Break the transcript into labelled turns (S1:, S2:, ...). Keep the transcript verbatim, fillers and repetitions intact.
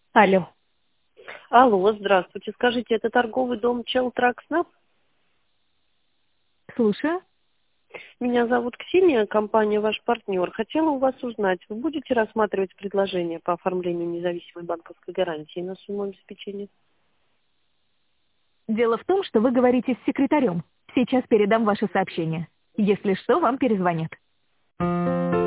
S1: Алло.
S2: Алло, здравствуйте. Скажите, это торговый дом Челтракснаб?
S1: Слушаю.
S2: Меня зовут Ксения, компания «Ваш партнер». Хотела у вас узнать, вы будете рассматривать предложение по оформлению независимой банковской гарантии на сумму обеспечения?
S1: Дело в том, что вы говорите с секретарем. Сейчас передам ваше сообщение. Если что, вам перезвонят.